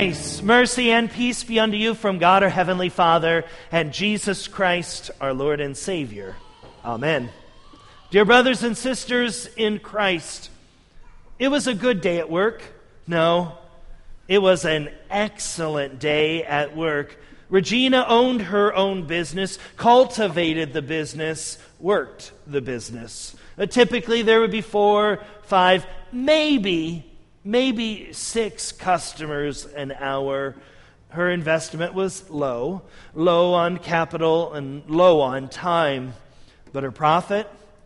Grace, mercy, and peace be unto you from God our Heavenly Father and Jesus Christ, our Lord and Savior. Amen. Dear brothers and sisters in Christ, it was a good day at work. No, it was an excellent day at work. Regina owned her own business, cultivated the business, worked the business. Typically, there would be 4, 5, maybe 6 customers an hour. Her investment was low on capital and low on time. But her profit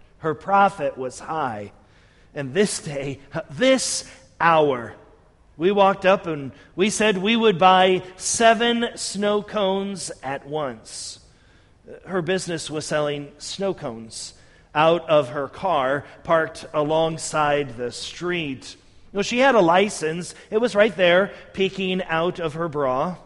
was high. And this day, this hour, we walked up and we said we would buy 7 snow cones at once. Her business was selling snow cones out of her car parked alongside the street. Well, she had a license. It was right there, peeking out of her bra.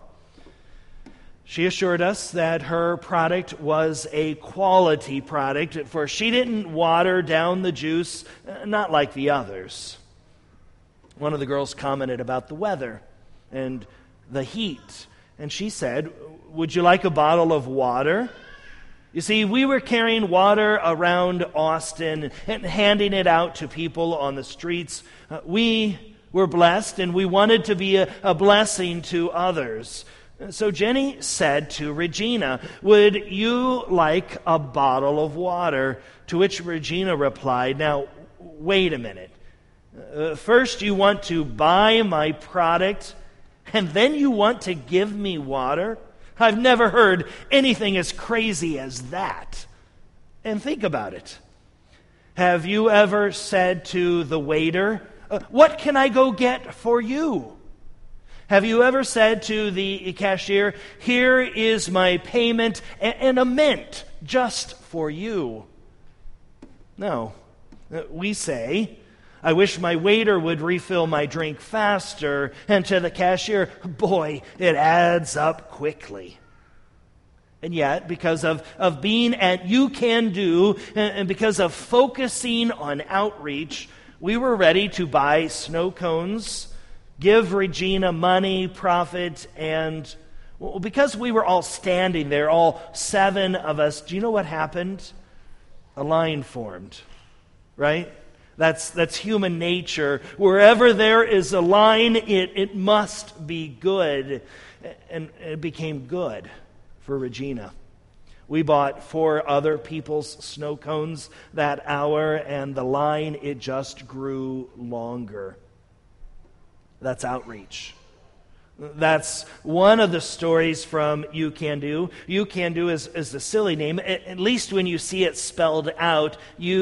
She assured us that her product was a quality product, for she didn't water down the juice, not like the others. One of the girls commented about the weather and the heat, and she said, "Would you like a bottle of water?" You see, we were carrying water around Austin and handing it out to people on the streets. We were blessed, and we wanted to be a blessing to others. So Jenny said to Regina, "Would you like a bottle of water?" To which Regina replied, "Now, wait a minute. First you want to buy my product, and then you want to give me water? I've never heard anything as crazy as that." And think about it. Have you ever said to the waiter, "What can I go get for you?" Have you ever said to the cashier, "Here is my payment and a mint just for you"? No. We say, "I wish my waiter would refill my drink faster," and to the cashier, "Boy, it adds up quickly." And yet, because of being at You Can Do, and because of focusing on outreach, we were ready to buy snow cones, give Regina money, profit, and because we were all standing there, all 7 of us, do you know what happened? A line formed, right? That's human nature. Wherever there is a line, it must be good. And it became good for Regina. We bought 4 other people's snow cones that hour, and the line, it just grew longer. That's outreach. That's one of the stories from You Can Do. You Can Do is the silly name, at least when you see it spelled out,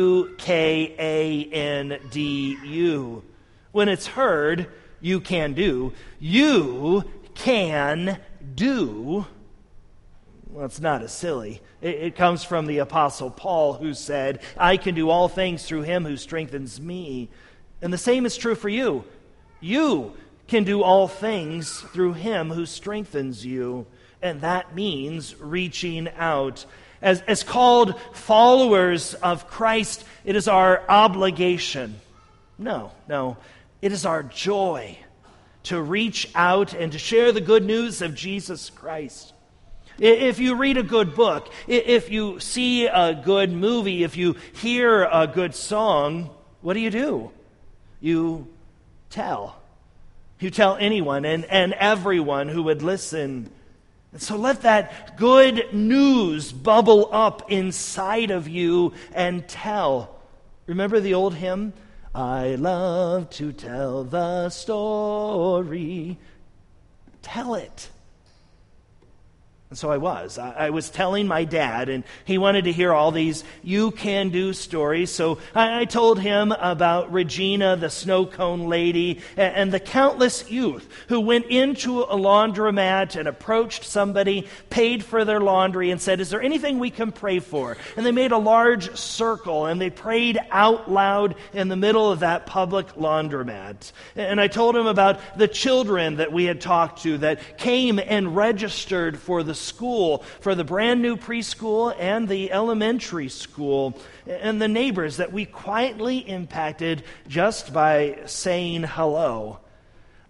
UKANDU. When it's heard, You Can Do, you can do. Well, it's not as silly. It comes from the Apostle Paul, who said, "I can do all things through him who strengthens me." And the same is true for you. You can do all things through him who strengthens you. And that means reaching out. As called followers of Christ, it is our obligation. No, it is our joy to reach out and to share the good news of Jesus Christ. If you read a good book, if you see a good movie, if you hear a good song, what do? You tell. You tell anyone and everyone who would listen. And so let that good news bubble up inside of you and tell. Remember the old hymn? I love to tell the story. Tell it. And so I was telling my dad, and he wanted to hear all these You Can Do stories. So I told him about Regina, the snow cone lady, and the countless youth who went into a laundromat and approached somebody, paid for their laundry, and said, "Is there anything we can pray for?" And they made a large circle, and they prayed out loud in the middle of that public laundromat. And I told him about the children that we had talked to that came and registered for the school, for the brand new preschool and the elementary school, and the neighbors that we quietly impacted just by saying hello.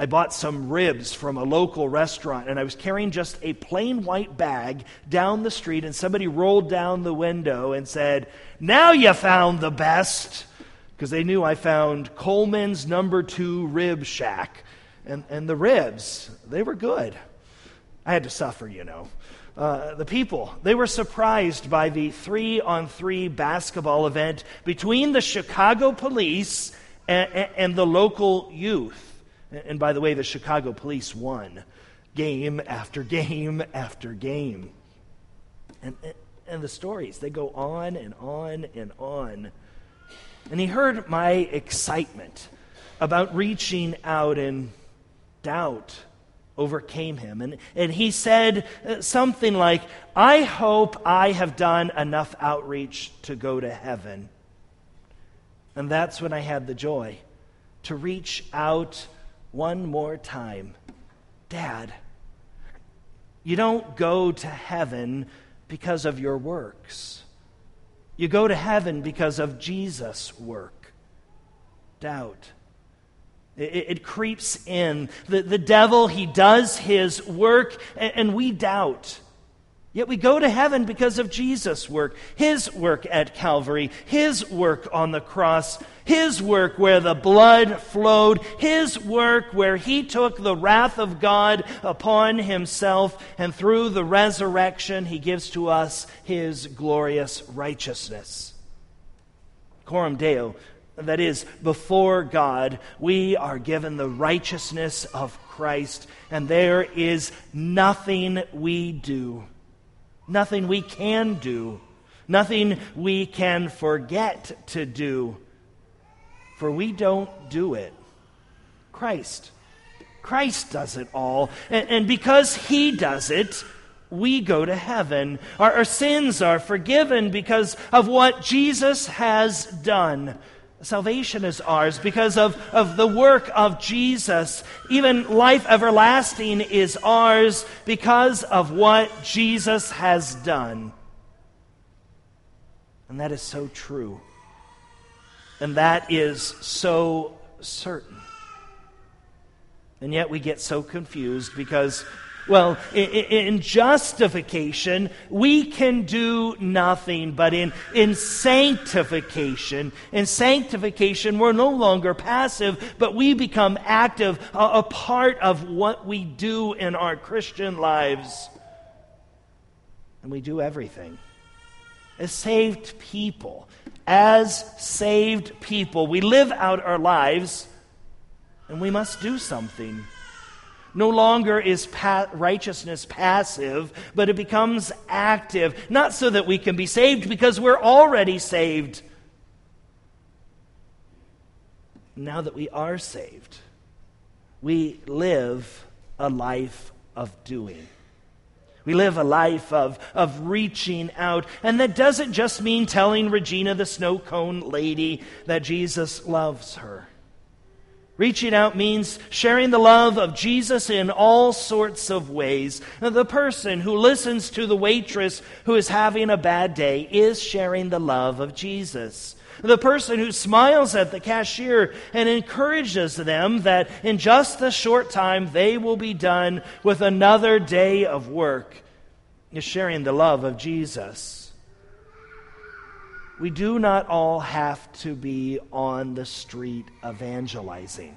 I bought some ribs from a local restaurant, and I was carrying just a plain white bag down the street, and somebody rolled down the window and said, "Now you found the best," because they knew I found Coleman's No. 2 Rib Shack. And the ribs, they were good. I had to suffer, The people, they were surprised by the 3-on-3 basketball event between the Chicago police and the local youth. And by the way, the Chicago police won game after game after game. And the stories, they go on and on and on. And he heard my excitement about reaching out, and doubt overcame him. And he said something like, "I hope I have done enough outreach to go to heaven." And that's when I had the joy to reach out one more time. "Dad, you don't go to heaven because of your works. You go to heaven because of Jesus' work." Doubt. It creeps in. The devil, he does his work, and we doubt. Yet we go to heaven because of Jesus' work, his work at Calvary, his work on the cross, his work where the blood flowed, his work where he took the wrath of God upon himself, and through the resurrection he gives to us his glorious righteousness. Coram Deo, that is, before God, we are given the righteousness of Christ, and there is nothing we do, nothing we can do, nothing we can forget to do, for we don't do it. Christ does it all, and because he does it, we go to heaven. Our sins are forgiven because of what Jesus has done. Salvation is ours because of the work of Jesus. Even life everlasting is ours because of what Jesus has done. And that is so true. And that is so certain. And yet we get so confused because, well, in justification, we can do nothing, but in sanctification, we're no longer passive, but we become active, a part of what we do in our Christian lives. And we do everything. As saved people, we live out our lives, and we must do something. No longer is righteousness passive, but it becomes active. Not so that we can be saved, because we're already saved. Now that we are saved, we live a life of doing. We live a life of reaching out. And that doesn't just mean telling Regina, the snow cone lady, that Jesus loves her. Reaching out means sharing the love of Jesus in all sorts of ways. The person who listens to the waitress who is having a bad day is sharing the love of Jesus. The person who smiles at the cashier and encourages them that in just a short time they will be done with another day of work is sharing the love of Jesus. We do not all have to be on the street evangelizing,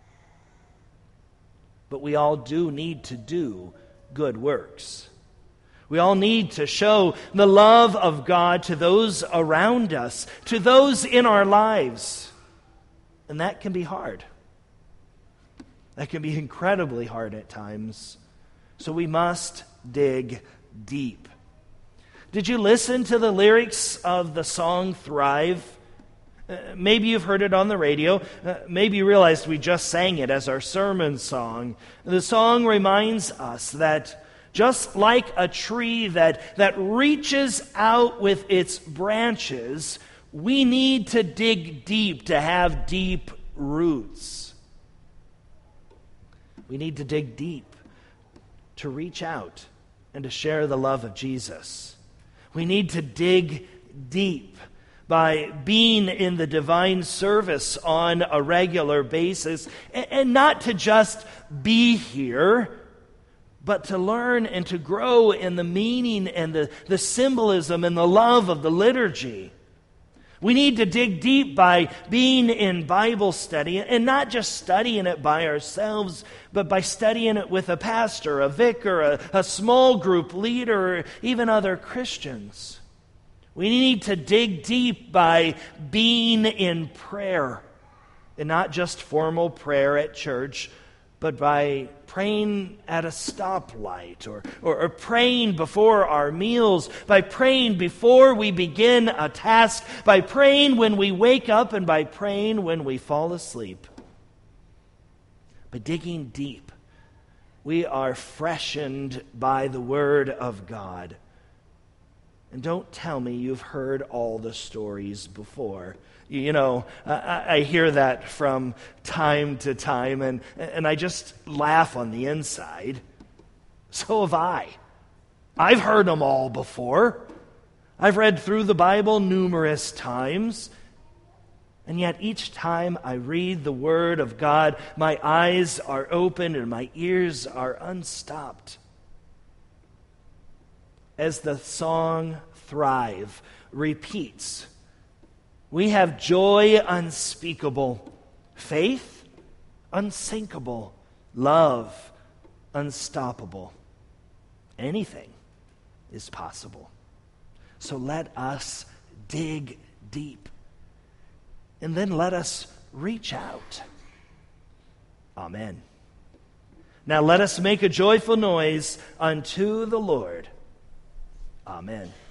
but we all do need to do good works. We all need to show the love of God to those around us, to those in our lives. And that can be hard. That can be incredibly hard at times. So we must dig deep. Did you listen to the lyrics of the song Thrive? Maybe you've heard it on the radio. Maybe you realized we just sang it as our sermon song. The song reminds us that just like a tree that reaches out with its branches, we need to dig deep to have deep roots. We need to dig deep to reach out and to share the love of Jesus. We need to dig deep by being in the divine service on a regular basis, and not to just be here, but to learn and to grow in the meaning and the symbolism and the love of the liturgy. We need to dig deep by being in Bible study, and not just studying it by ourselves, but by studying it with a pastor, a vicar, a small group leader, or even other Christians. We need to dig deep by being in prayer, and not just formal prayer at church, but by praying at a stoplight, or praying before our meals, by praying before we begin a task, by praying when we wake up, and by praying when we fall asleep. By digging deep, we are freshened by the Word of God. And don't tell me you've heard all the stories before. You know, I hear that from time to time, and I just laugh on the inside. So have I. I've heard them all before. I've read through the Bible numerous times. And yet each time I read the Word of God, my eyes are open and my ears are unstopped. As the song Thrive repeats, we have joy unspeakable, faith unsinkable, love unstoppable. Anything is possible. So let us dig deep, and then let us reach out. Amen. Now let us make a joyful noise unto the Lord. Amen.